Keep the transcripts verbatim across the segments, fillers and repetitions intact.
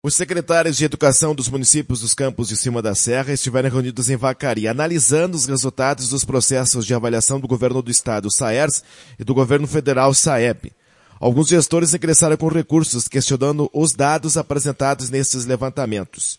Os secretários de Educação dos municípios dos Campos de Cima da Serra estiveram reunidos em Vacaria, analisando os resultados dos processos de avaliação do governo do estado, o SAERS, e do governo federal, SAEB. Alguns gestores ingressaram com recursos, questionando os dados apresentados nesses levantamentos.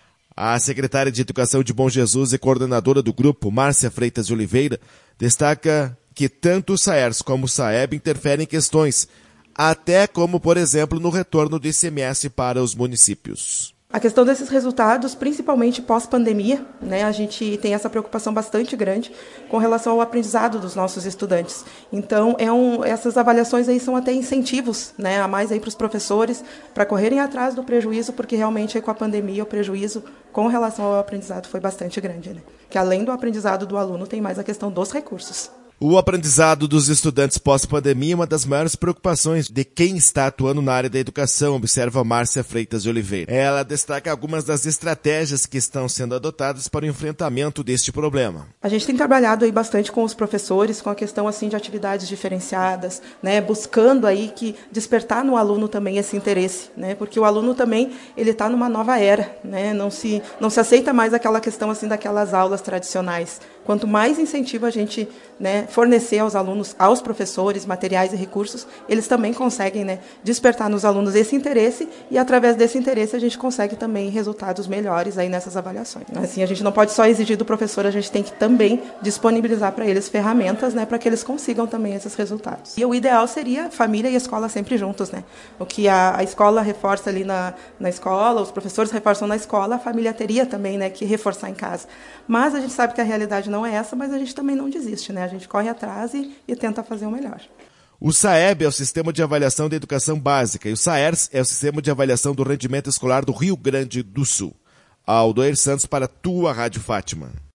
A secretária de Educação de Bom Jesus e coordenadora do grupo, Márcia Freitas de Oliveira, destaca que tanto o SAERS como o SAEB interferem em questões, até como, por exemplo, no retorno do I C M S para os municípios. A questão desses resultados, principalmente pós-pandemia, né, a gente tem essa preocupação bastante grande com relação ao aprendizado dos nossos estudantes. Então, é um, essas avaliações aí são até incentivos, né, a mais aí para os professores, para correrem atrás do prejuízo, porque realmente aí com a pandemia o prejuízo com relação ao aprendizado foi bastante grande, né? Que além do aprendizado do aluno, tem mais a questão dos recursos. O aprendizado dos estudantes pós-pandemia é uma das maiores preocupações de quem está atuando na área da educação, observa Márcia Freitas de Oliveira. Ela destaca algumas das estratégias que estão sendo adotadas para o enfrentamento deste problema. A gente tem trabalhado aí bastante com os professores, com a questão assim de atividades diferenciadas, né, buscando aí que despertar no aluno também esse interesse, né, porque o aluno também ele está numa nova era, né, não se não se aceita mais aquela questão assim daquelas aulas tradicionais. Quanto mais incentivo a gente, né, fornecer aos alunos, aos professores, materiais e recursos, eles também conseguem, né, despertar nos alunos esse interesse e, através desse interesse, a gente consegue também resultados melhores aí nessas avaliações. Assim, a gente não pode só exigir do professor, a gente tem que também disponibilizar para eles ferramentas, né, para que eles consigam também esses resultados. E o ideal seria família e escola sempre juntos, né? O que a, a escola reforça ali na, na escola, os professores reforçam na escola, a família teria também, né, que reforçar em casa. Mas a gente sabe que a realidade não é essa, mas a gente também não desiste, né? A gente corre atrás e, e tenta fazer o melhor. O SAEB é o Sistema de Avaliação da Educação Básica e o SAERS é o Sistema de Avaliação do Rendimento Escolar do Rio Grande do Sul. Aldoir Santos para a tua Rádio Fátima.